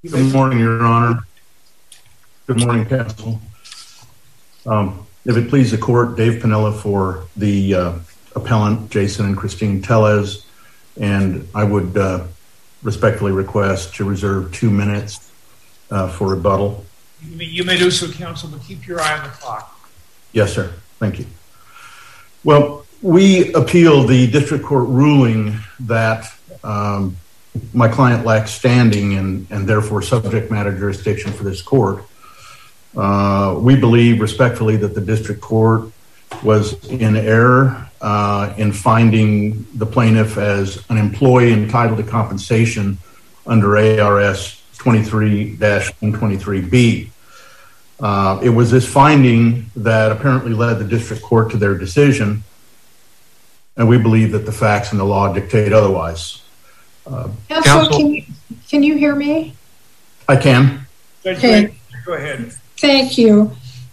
Good morning, Your Honor. Good morning, counsel. If it please the court, Dave Piniella for the appellant, Jason and Christine Tellez, and I would respectfully request to reserve 2 minutes for rebuttal. You may do so, counsel, but keep your eye on the clock. Yes, sir. Thank you. Well, we appeal the district court ruling that my client lacks standing and therefore subject matter jurisdiction for this court. We believe respectfully that the district court was in error in finding the plaintiff as an employee entitled to compensation under ARS 23-123B. It was this finding that apparently led the district court to their decision, and we believe that the facts and the law dictate otherwise. Counsel, can you hear me? I can. Okay. Go ahead. Thank you.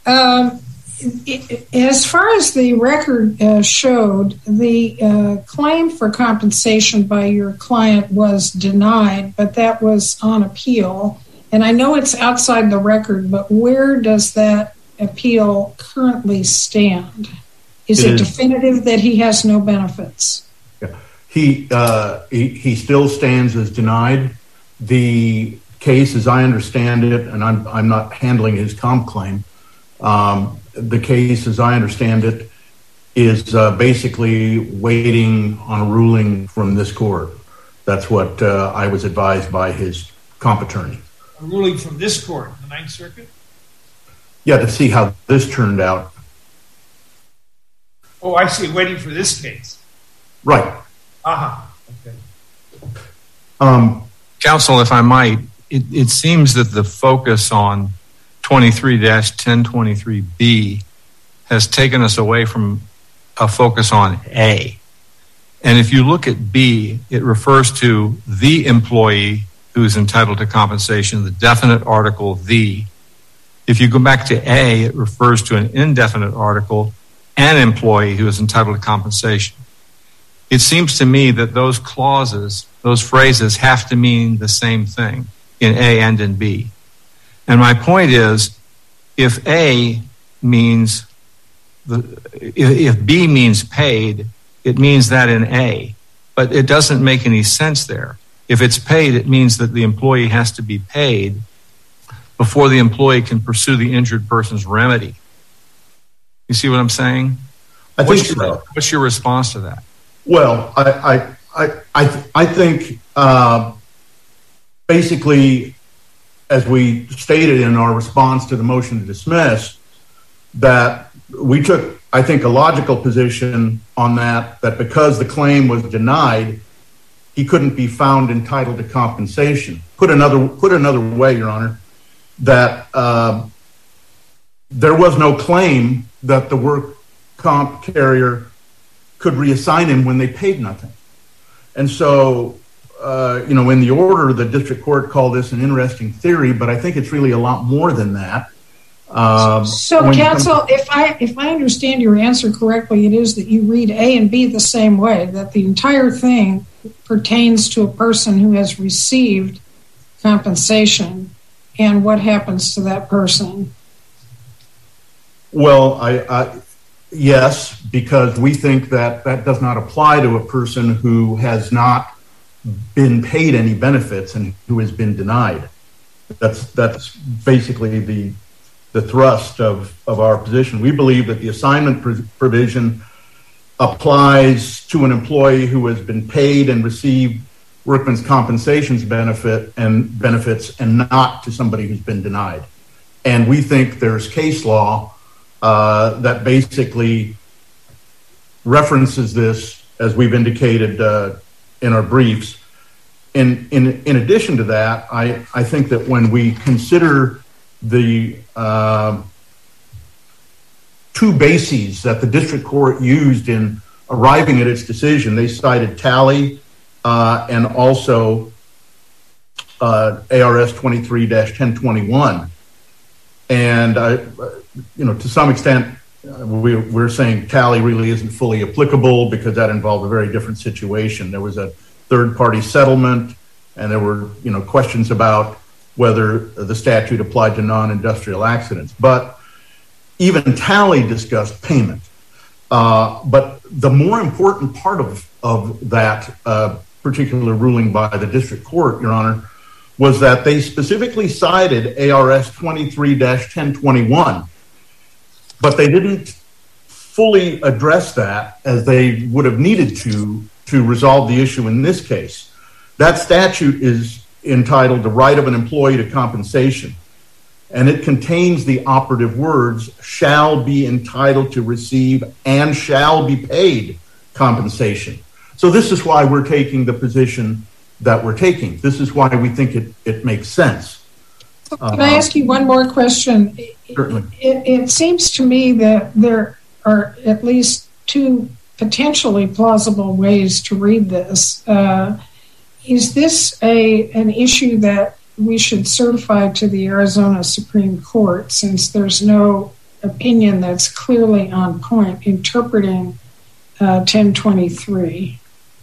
As far as the record showed, the claim for compensation by your client was denied, but that was on appeal. And I know it's outside the record, but where does that appeal currently stand? Is it definitive that he has no benefits? Yeah. He still stands as denied. The case, as I understand it, and I'm not handling his comp claim, the case, as I understand it, is basically waiting on a ruling from this court. That's what I was advised by his comp attorney. A ruling from this court, the Ninth Circuit? Yeah, to see how this turned out. Oh, I see. Waiting for this case. Right. Okay. Counsel, if I might, it seems that the focus on 23-1023B has taken us away from a focus on A. And if you look at B, it refers to the employee who is entitled to compensation, the definite article, the. If you go back to A, it refers to an indefinite article, an employee who is entitled to compensation. It seems to me that those clauses, those phrases have to mean the same thing in A and in B. And my point is, if A means, if B means paid, it means that in A, but it doesn't make any sense there. If it's paid, it means that the employee has to be paid before the employee can pursue the injured person's remedy. You see what I'm saying? I think so. What's your response to that? Well, I think basically, as we stated in our response to the motion to dismiss, that we took, I think, a logical position on that because the claim was denied, he couldn't be found entitled to compensation. Put another way, Your Honor, that there was no claim that the work comp carrier could reassign him when they paid nothing. And so, in the order, the district court called this an interesting theory, but I think it's really a lot more than that. So, counsel, if I understand your answer correctly, it is that you read A and B the same way, that the entire thing pertains to a person who has received compensation and what happens to that person. Well, yes, because we think that does not apply to a person who has not been paid any benefits and who has been denied. That's basically the thrust of our position. We believe that the assignment provision applies to an employee who has been paid and received workman's compensations benefits and not to somebody who's been denied. And we think there's case law that basically references this, as we've indicated in our briefs. In addition to that, I think that when we consider the two bases that the district court used in arriving at its decision, they cited Tally and also ARS 23-1021. And to some extent, we're saying Tally really isn't fully applicable because that involved a very different situation. There was a third-party settlement, and there were questions about whether the statute applied to non-industrial accidents. But even Talley discussed payment. But the more important part of that particular ruling by the district court, Your Honor, was that they specifically cited ARS 23-1021, but they didn't fully address that as they would have needed to resolve the issue in this case. That statute is entitled The Right of an Employee to Compensation, and it contains the operative words, shall be entitled to receive and shall be paid compensation. So this is why we're taking the position that we're taking. This is why we think it makes sense. Can I ask you one more question? Certainly. It seems to me that there are at least two potentially plausible ways to read this. Is this an issue that we should certify to the Arizona Supreme Court, since there's no opinion that's clearly on point interpreting 1023?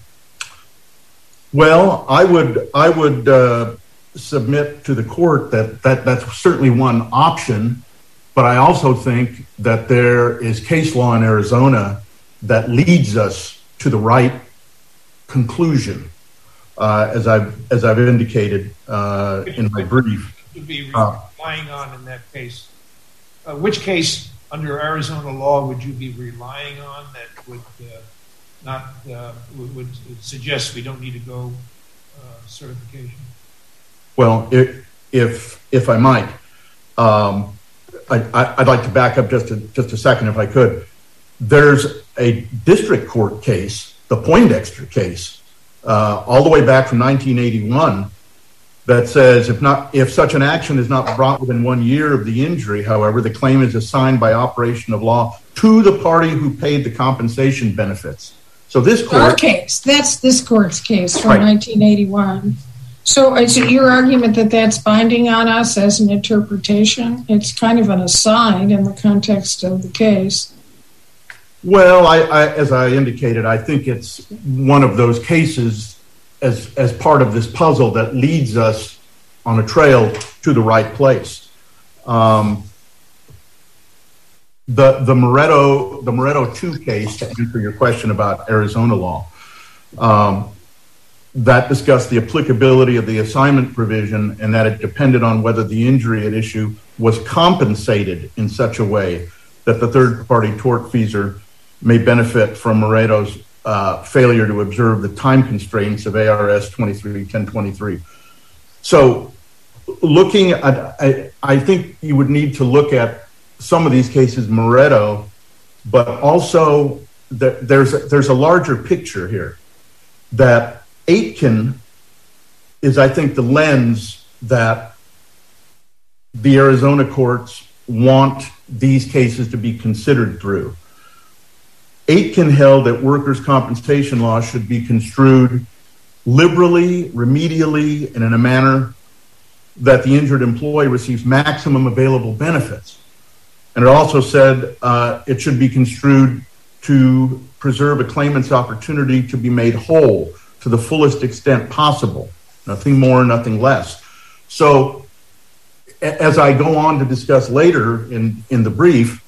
Well, I would submit to the court that's certainly one option, but I also think that there is case law in Arizona that leads us to the right conclusion, as I've indicated in my brief. To be relying on in that case, which case under Arizona law would you be relying on that would would suggest we don't need to go certification? Well, if I might, I'd like to back up just a second, if I could. There's a district court case, the Poindexter case, all the way back from 1981, that says if such an action is not brought within 1 year of the injury, however, the claim is assigned by operation of law to the party who paid the compensation benefits. So this court... Our case, that's this court's case from 1981. So is it your argument that that's binding on us as an interpretation? It's kind of an aside in the context of the case. Well, as I indicated, I think it's one of those cases as part of this puzzle that leads us on a trail to the right place. The Moretto 2 case, to answer your question about Arizona law, that discussed the applicability of the assignment provision and that it depended on whether the injury at issue was compensated in such a way that the third-party tortfeasor may benefit from Moretto's failure to observe the time constraints of ARS 23-1023. So looking at, I think you would need to look at some of these cases, Moretto, but also there's a larger picture here that Aitken is, I think, the lens that the Arizona courts want these cases to be considered through. Aitken held that workers' compensation law should be construed liberally, remedially, and in a manner that the injured employee receives maximum available benefits. And it also said it should be construed to preserve a claimant's opportunity to be made whole to the fullest extent possible. Nothing more, nothing less. So as I go on to discuss later in the brief,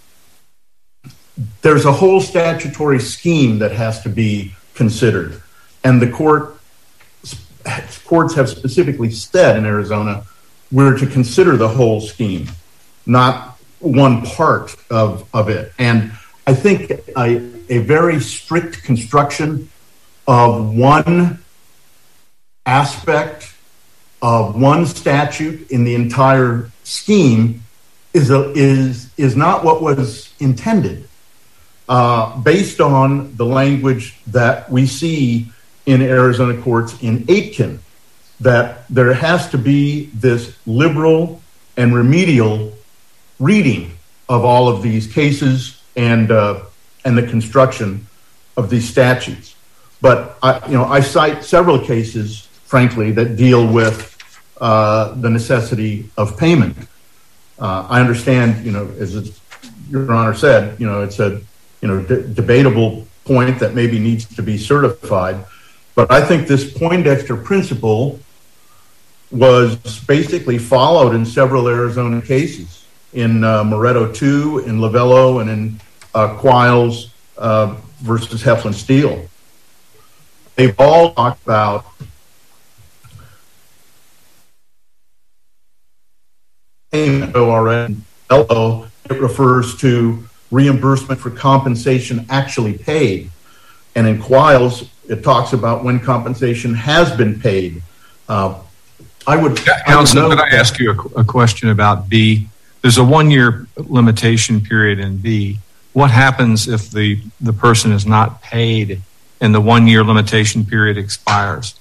there's a whole statutory scheme that has to be considered. And the courts have specifically said in Arizona, we're to consider the whole scheme, not one part of it. And I think a very strict construction of one aspect of one statute in the entire scheme is not what was intended, based on the language that we see in Arizona courts in Aitken, that there has to be this liberal and remedial reading of all of these cases and the construction of these statutes. But I cite several cases, frankly, that deal with the necessity of payment. I understand, as Your Honor said, it's a debatable point that maybe needs to be certified. But I think this Poindexter principle was basically followed in several Arizona cases, in Moretto 2, in Lavello, and in Quiles versus Heflin Steel. They've all talked about payment already. It refers to reimbursement for compensation actually paid. And in Quiles, it talks about when compensation has been paid. Counsel, could I ask you a question about B? There's a 1-year limitation period in B. What happens if the person is not paid and the 1-year limitation period expires?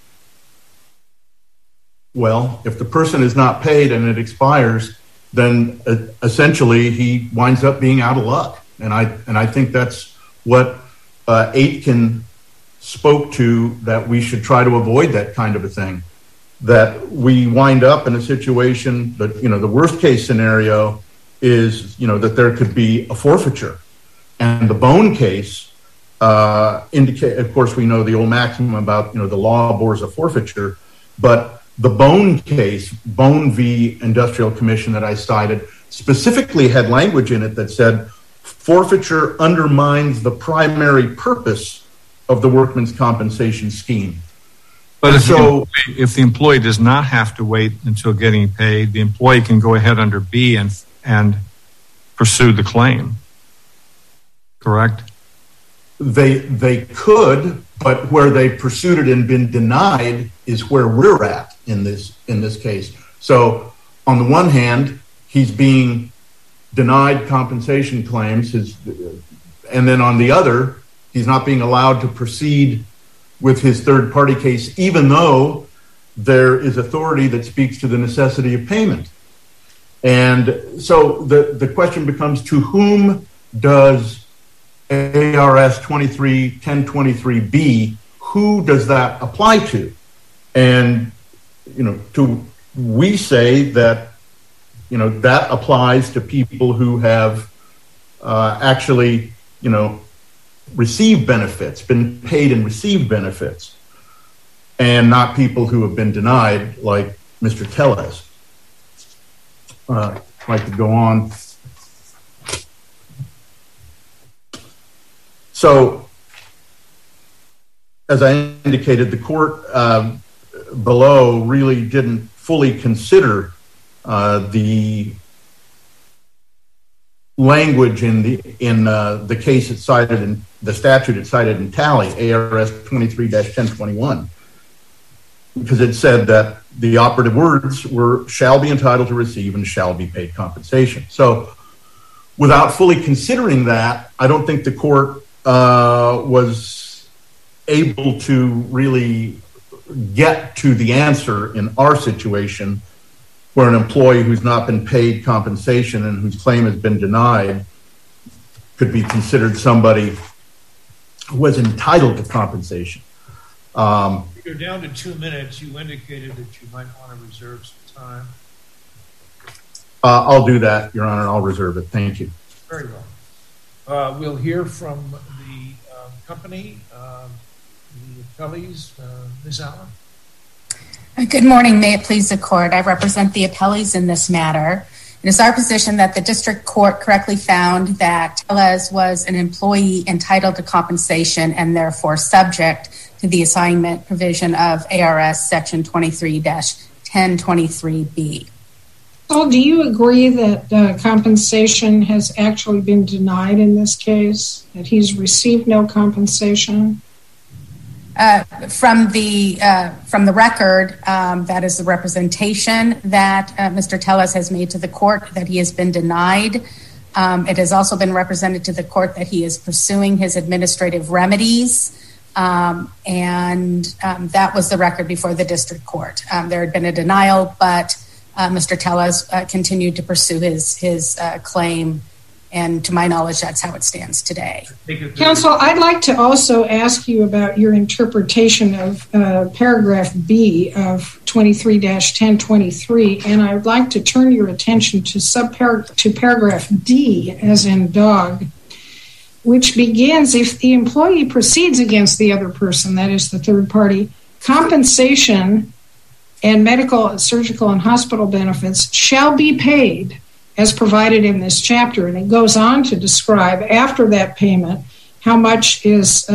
Well, if the person is not paid and it expires, then essentially he winds up being out of luck. And I think that's what Aitken spoke to, that we should try to avoid that kind of a thing. That we wind up in a situation that, the worst case scenario is, that there could be a forfeiture. And the Bone case indicate, of course, we know the old maxim about, the law abhors a forfeiture, but the Bone case, Bone v. Industrial Commission that I cited, specifically had language in it that said forfeiture undermines the primary purpose of the workman's compensation scheme. But if the employee does not have to wait until getting paid, the employee can go ahead under B and pursue the claim. Correct? They could, but where they pursued it and been denied is where we're at in this case. So on the one hand, he's being denied compensation claims, and then on the other, he's not being allowed to proceed with his third-party case, even though there is authority that speaks to the necessity of payment. And so the question becomes, to whom does ARS 23-1023B, who does that apply to? And, we say that, that applies to people who have actually, received benefits, been paid and received benefits, and not people who have been denied, like Mr. Tellez. I'd like to go on. So, as I indicated, the court below really didn't fully consider the language in the case it cited in the statute it cited in Tally, ARS 23-1021, because it said that the operative words were shall be entitled to receive and shall be paid compensation. So without fully considering that, I don't think the court was able to really get to the answer in our situation, where an employee who's not been paid compensation and whose claim has been denied could be considered somebody who was entitled to compensation. You're down to 2 minutes. You indicated that you might want to reserve some time. I'll do that, Your Honor. I'll reserve it. Thank you. Very well. We'll hear from the company, the appellees. Ms. Allen? Good morning. May it please the court. I represent the appellees in this matter. It is our position that the district court correctly found that Tellez was an employee entitled to compensation and therefore subject to the assignment provision of ARS section 23-1023B. Paul, do you agree that compensation has actually been denied in this case, that he's received no compensation? From the record, that is the representation that Mr. Tellez has made to the court, that he has been denied. It has also been represented to the court that he is pursuing his administrative remedies, and that was the record before the district court. There had been a denial, but Mr. Tellez continued to pursue his claim, and to my knowledge, that's how it stands today. Counsel, I'd like to also ask you about your interpretation of paragraph B of 23-1023, and I would like to turn your attention to paragraph D, as in dog, which begins, if the employee proceeds against the other person, that is the third party, compensation and medical, surgical, and hospital benefits shall be paid as provided in this chapter. And it goes on to describe after that payment how much is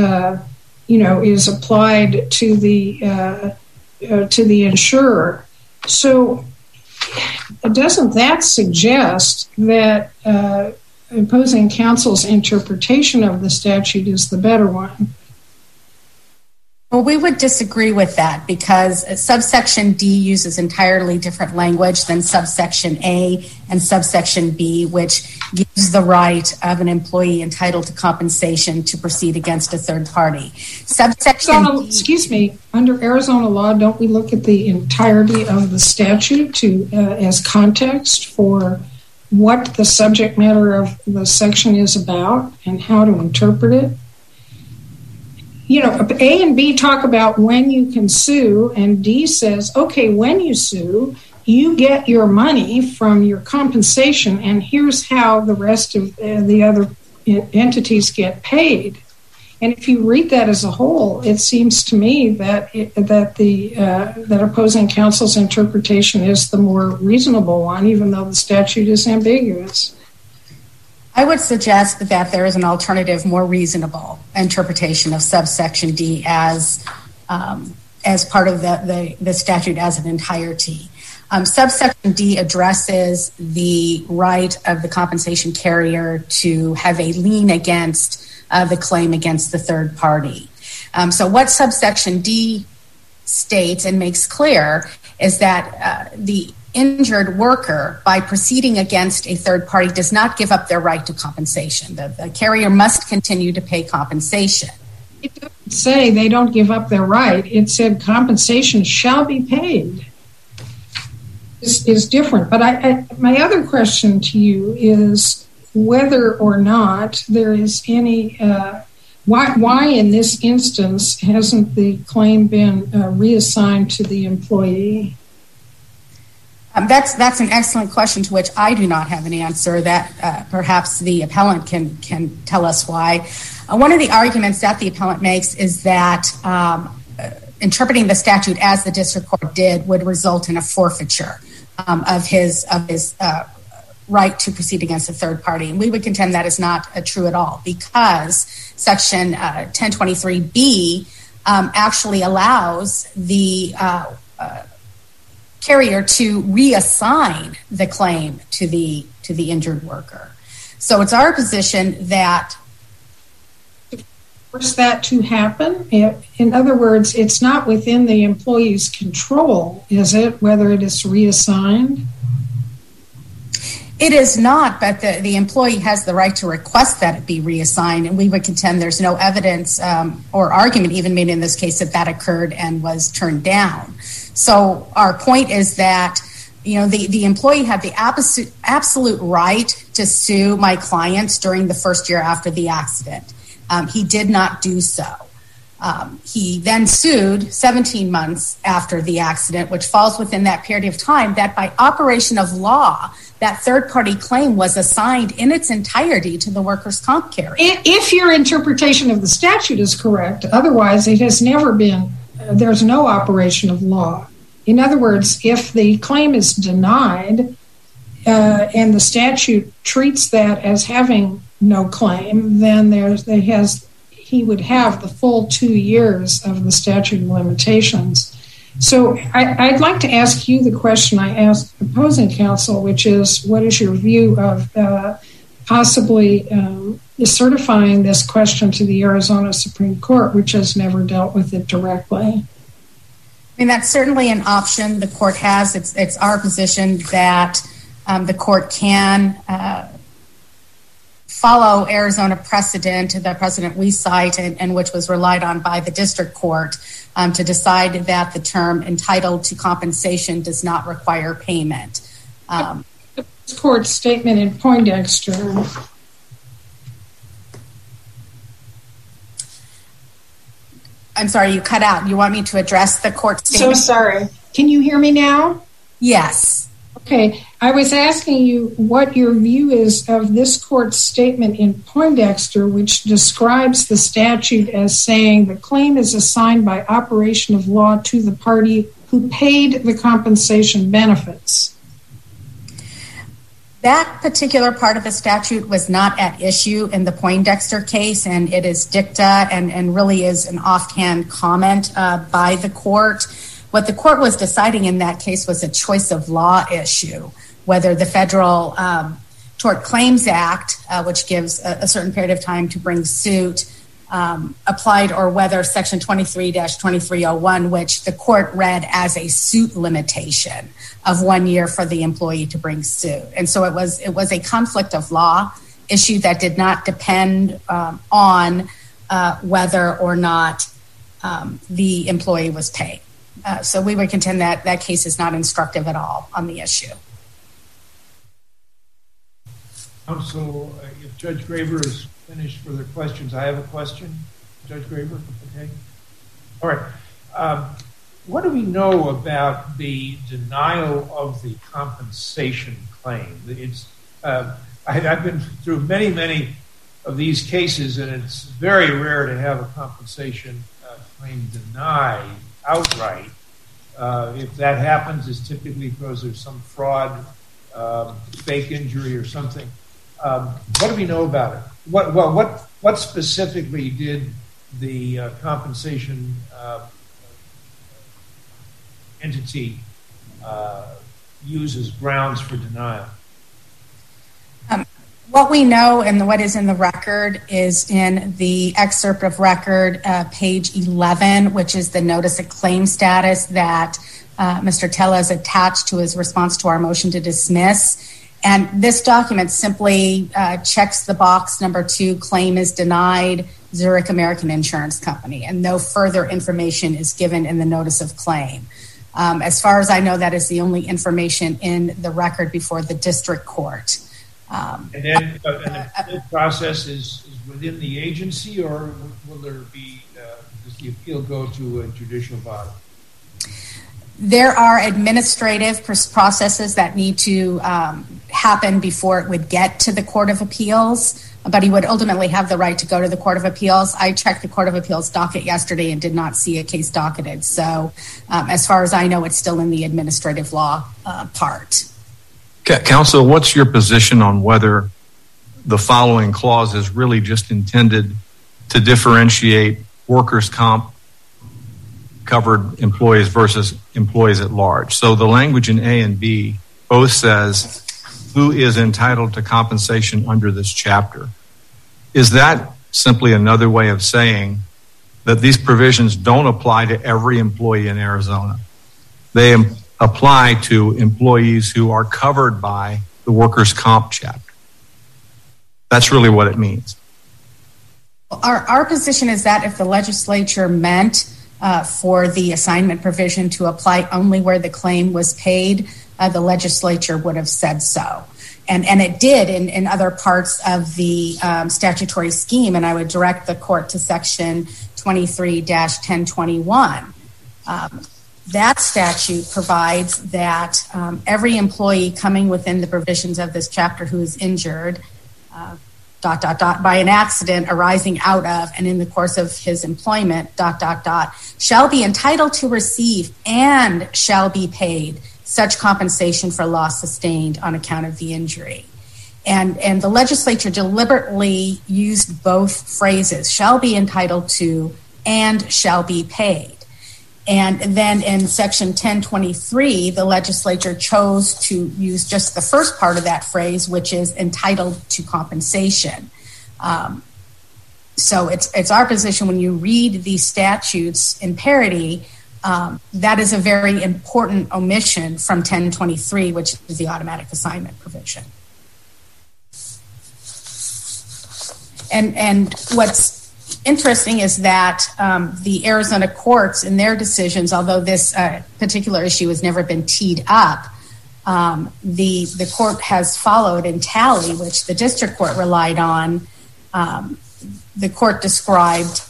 applied to the insurer. So doesn't that suggest that opposing counsel's interpretation of the statute is the better one? Well, we would disagree with that because subsection D uses entirely different language than subsection A and subsection B, which gives the right of an employee entitled to compensation to proceed against a third party. Under Arizona law, don't we look at the entirety of the statute as context for what the subject matter of the section is about and how to interpret it? A and B talk about when you can sue, and D says, okay, when you sue, you get your money from your compensation, and here's how the rest of the other entities get paid. And if you read that as a whole, it seems to me that opposing counsel's interpretation is the more reasonable one, even though the statute is ambiguous. I would suggest that there is an alternative, more reasonable interpretation of subsection D as part of the statute as an entirety. Subsection D addresses the right of the compensation carrier to have a lien against the claim against the third party. So what subsection D states and makes clear is that the injured worker, by proceeding against a third party, does not give up their right to compensation. The carrier must continue to pay compensation. It doesn't say they don't give up their right. It said compensation shall be paid. This is different. But my other question to you is whether or not there is any why in this instance hasn't the claim been reassigned to the employee? That's an excellent question to which I do not have an answer. That perhaps the appellant can tell us why. One of the arguments that the appellant makes is that interpreting the statute as the district court did would result in a forfeiture of his right to proceed against a third party. And we would contend that is not true at all, because Section 1023B actually allows the carrier to reassign the claim to the injured worker. So it's our position that force that to happen. In other words, it's not within the employee's control, is it, whether it is reassigned? It is not, but the employee has the right to request that it be reassigned, and we would contend there's no evidence or argument even made in this case that occurred and was turned down. So our point is that the employee had the absolute right to sue my clients during the first year after the accident. He did not do so. He then sued 17 months after the accident, which falls within that period of time that by operation of law, that third-party claim was assigned in its entirety to the workers' comp carrier. If your interpretation of the statute is correct, otherwise it has never been, there's no operation of law. In other words, if the claim is denied and the statute treats that as having no claim, then he would have the full 2 years of the statute of limitations. So I'd like to ask you the question I asked opposing counsel, which is, what is your view of possibly certifying this question to the Arizona Supreme Court, which has never dealt with it directly? I mean, that's certainly an option the court has. It's our position that the court can follow Arizona precedent, the precedent we cite and which was relied on by the district court to decide that the term entitled to compensation does not require payment. This court's statement in Poindexter. I'm sorry, you cut out. You want me to address the court statement? So sorry. Can you hear me now? Yes. Okay. I was asking you what your view is of this court's statement in Poindexter, which describes the statute as saying the claim is assigned by operation of law to the party who paid the compensation benefits? That particular part of the statute was not at issue in the Poindexter case, and it is dicta and really is an offhand comment by the court. What the court was deciding in that case was a choice of law issue, whether the Federal Tort Claims Act, which gives a certain period of time to bring suit, applied, or whether Section 23-2301, which the court read as a suit limitation of 1 year for the employee to bring suit. And so it was a conflict of law issue that did not depend on whether or not the employee was paid. So we would contend that that case is not instructive at all on the issue. Counsel, if Judge Graber is finished for their questions, I have a question. Judge Graber, okay? All right. What do we know about the denial of the compensation claim? I've been through many of these cases, and it's very rare to have a compensation claim denied outright. If that happens, it's typically because there's some fraud, fake injury, or something. What do we know about it? What specifically did the compensation entity use as grounds for denial? What we know and what is in the record is in the excerpt of record, page 11, which is the notice of claim status that Mr. Tellez attached to his response to our motion to dismiss. And this document simply checks the box number 2, claim is denied, Zurich American Insurance Company, and no further information is given in the notice of claim. As far as I know, that is the only information in the record before the district court. And then the process is within the agency, or will there be, does the appeal go to a judicial body? There are administrative processes that need to happen before it would get to the Court of Appeals, but he would ultimately have the right to go to the Court of Appeals. I checked the Court of Appeals docket yesterday and did not see a case docketed. So as far as I know, it's still in the administrative law part. Counsel, what's your position on whether the following clause is really just intended to differentiate workers' comp covered employees versus employees at large? So the language in A and B both says who is entitled to compensation under this chapter. Is that simply another way of saying that these provisions don't apply to every employee in Arizona? They apply to employees who are covered by the workers' comp chapter. That's really what it means. Our position is that if the legislature meant for the assignment provision to apply only where the claim was paid, the legislature would have said so. And it did in other parts of the statutory scheme, and I would direct the court to section 23-1021. That statute provides that every employee coming within the provisions of this chapter who is injured, ... by an accident arising out of and in the course of his employment, ... shall be entitled to receive and shall be paid such compensation for loss sustained on account of the injury. And the legislature deliberately used both phrases, shall be entitled to and shall be paid. And then in section 1023, the legislature chose to use just the first part of that phrase, which is entitled to compensation. So it's our position when you read these statutes in parity, that is a very important omission from 1023, which is the automatic assignment provision. And what's interesting is that the Arizona courts in their decisions, although this particular issue has never been teed up, the court has followed in Tally, which the district court relied on. The court described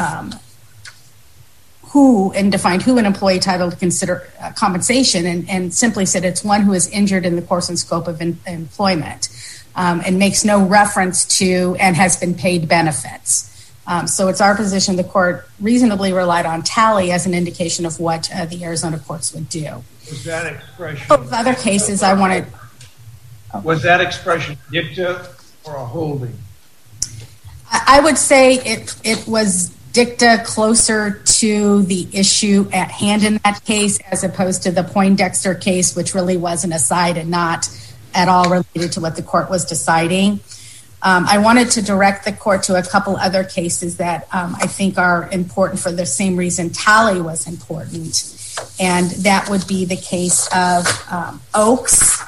who and defined who an employee entitled to consider compensation and simply said it's one who is injured in the course and scope of employment and makes no reference to and has been paid benefits. So it's our position the court reasonably relied on tally as an indication of what the Arizona courts would do. Was that expression... Both other cases I wanted... Was that expression dicta or a holding? I would say it was dicta closer to the issue at hand in that case as opposed to the Poindexter case, which really was an aside and not at all related to what the court was deciding. I wanted to direct the court to a couple other cases that I think are important for the same reason tally was important. And that would be the case of Oaks.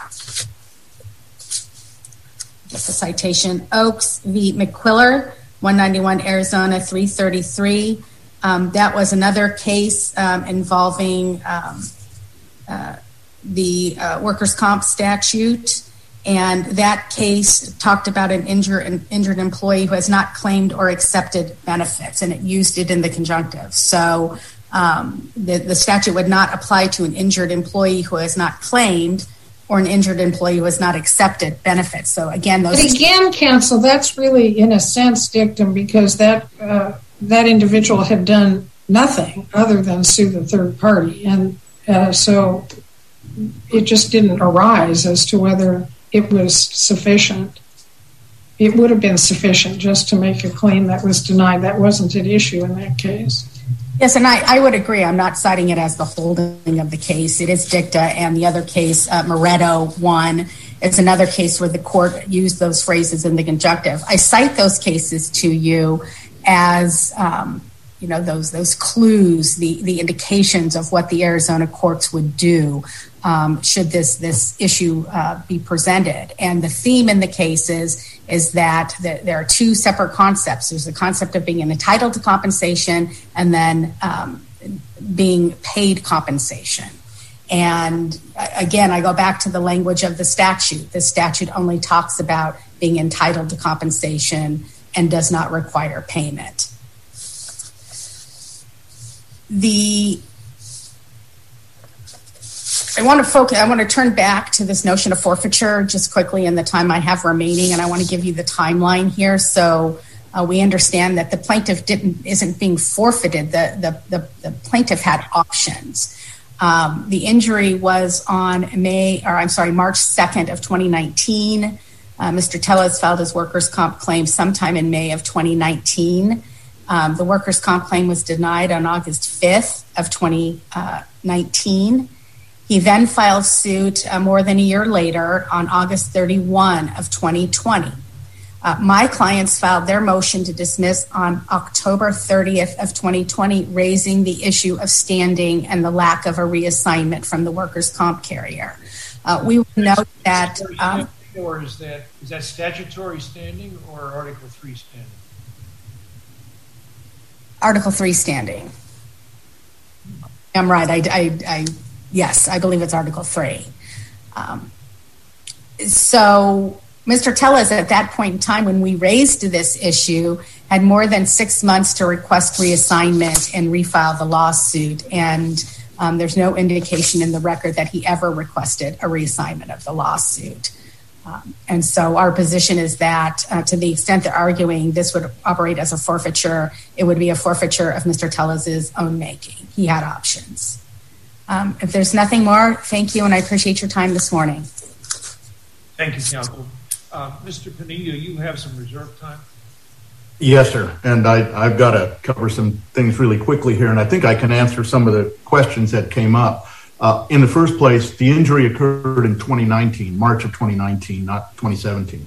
Just a citation. Oaks v. McQuiller, 191 Arizona 333. That was another case involving the workers' comp statute. And that case talked about an injured employee who has not claimed or accepted benefits, and it used it in the conjunctive. So the statute would not apply to an injured employee who has not claimed or an injured employee who has not accepted benefits. So again, those... But again, counsel, that's really in a sense dictum because that individual had done nothing other than sue the third party. And so it just didn't arise as to whether it was sufficient. It would have been sufficient just to make a claim that was denied. That wasn't an issue in that case. Yes, and I would agree. I'm not citing it as the holding of the case. It is dicta, and the other case, Moretto 1, is another case where the court used those phrases in the conjunctive. I cite those cases to you as those clues, the indications of what the Arizona courts would do should this issue be presented. And the theme in the cases is that there are two separate concepts. There's the concept of being entitled to compensation and then being paid compensation. And again, I go back to the language of the statute. The statute only talks about being entitled to compensation and does not require payment. I want to turn back to this notion of forfeiture just quickly in the time I have remaining, and I want to give you the timeline here so we understand that the plaintiff isn't being forfeited. The plaintiff had options. The injury was on March 2nd of 2019. Mr. Tellez filed his workers' comp claim sometime in May of 2019. The workers' comp claim was denied on August 5th of 2019. He then filed suit more than a year later on August 31 of 2020. My clients filed their motion to dismiss on October 30th of 2020, raising the issue of standing and the lack of a reassignment from the workers' comp carrier. We would note that... Or is that statutory standing or Article 3 standing? Article 3 standing. I'm right. Yes, I believe it's Article 3. So Mr. Tellez, at that point in time when we raised this issue, had more than 6 months to request reassignment and refile the lawsuit. And there's no indication in the record that he ever requested a reassignment of the lawsuit. And so our position is that to the extent they're arguing this would operate as a forfeiture, it would be a forfeiture of Mr. Tellez's own making. He had options. If there's nothing more, thank you, and I appreciate your time this morning. Thank you, counsel. Mr. Pinillo, you have some reserve time. Yes, sir, and I've got to cover some things really quickly here, and I think I can answer some of the questions that came up. In the first place, the injury occurred in 2019, March of 2019, not 2017.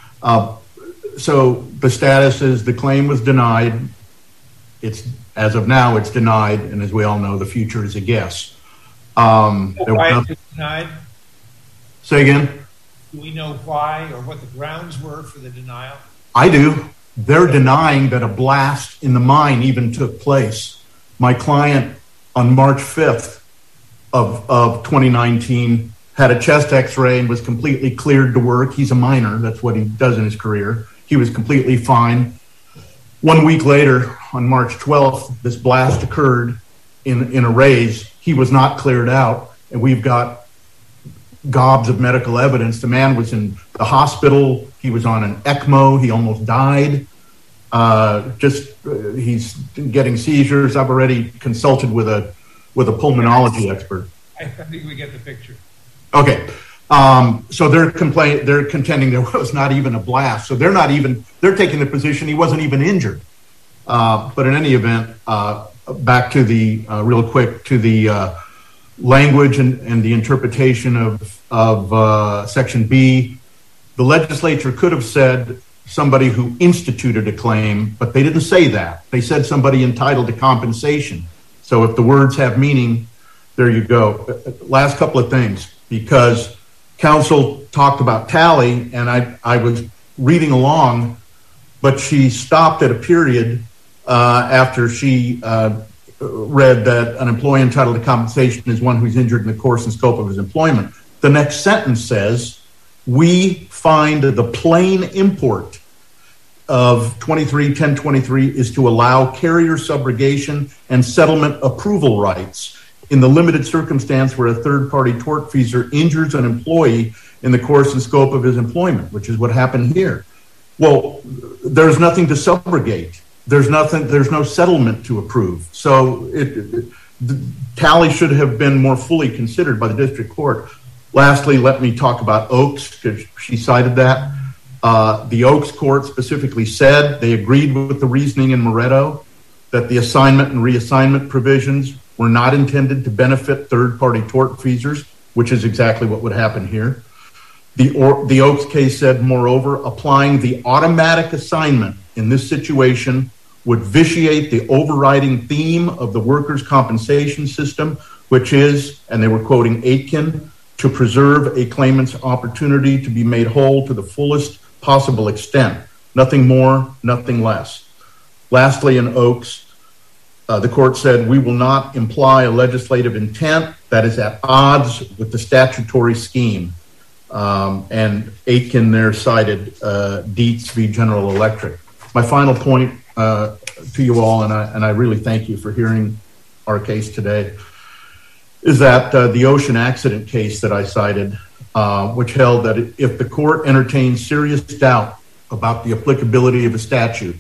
So the status is the claim was denied. As of now, it's denied, and as we all know, the future is a guess. Why it was denied? Say again? Do we know why or what the grounds were for the denial? I do. They're denying that a blast in the mine even took place. My client on March 5th of 2019 had a chest x-ray and was completely cleared to work. He's a miner. That's what he does in his career. He was completely fine. 1 week later, on March 12th, this blast occurred in a raise. He was not cleared out, and we've got gobs of medical evidence. The man was in the hospital. He was on an ECMO. He almost died. He's getting seizures. I've already consulted with a pulmonology expert. I think we get the picture. Okay. So they're contending there was not even a blast. So they're taking the position he wasn't even injured. But in any event, back to the real quick to the language and the interpretation of Section B. The legislature could have said somebody who instituted a claim, but they didn't say that. They said somebody entitled to compensation. So if the words have meaning, there you go. Last couple of things, because counsel talked about tally, and I was reading along, but she stopped at a period after she read that an employee entitled to compensation is one who's injured in the course and scope of his employment. The next sentence says, we find the plain import of 1023 is to allow carrier subrogation and settlement approval rights in the limited circumstance where a third-party tortfeasor injures an employee in the course and scope of his employment, which is what happened here. Well, there's nothing to subrogate. There's no settlement to approve. So the tally should have been more fully considered by the district court. Lastly, let me talk about Oaks, because she cited that. The Oaks court specifically said they agreed with the reasoning in Moretto that the assignment and reassignment provisions were not intended to benefit third-party tortfeasors, which is exactly what would happen here. The Oaks case said, moreover, applying the automatic assignment in this situation would vitiate the overriding theme of the workers' compensation system, which is, and they were quoting Aitken, to preserve a claimant's opportunity to be made whole to the fullest possible extent. Nothing more, nothing less. Lastly, in Oaks, the court said, we will not imply a legislative intent that is at odds with the statutory scheme. And Aitken there cited Dietz v. General Electric. My final point to you all, and I really thank you for hearing our case today, is that the ocean accident case that I cited, which held that if the court entertains serious doubt about the applicability of a statute,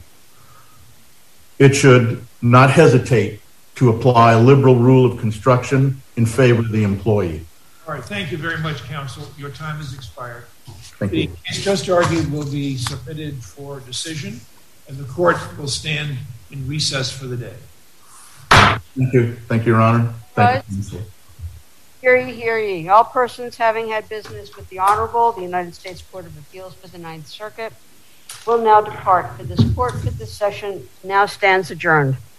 it should not hesitate to apply a liberal rule of construction in favor of the employee. All right, thank you very much, counsel. Your time has expired. Thank you. The case just argued will be submitted for decision, and the court will stand in recess for the day. Thank you. Thank you, Your Honor. Thank you. Hear ye, hear ye. All persons having had business with the Honorable, the United States Court of Appeals for the Ninth Circuit, will now depart. For this court, for this session, now stands adjourned.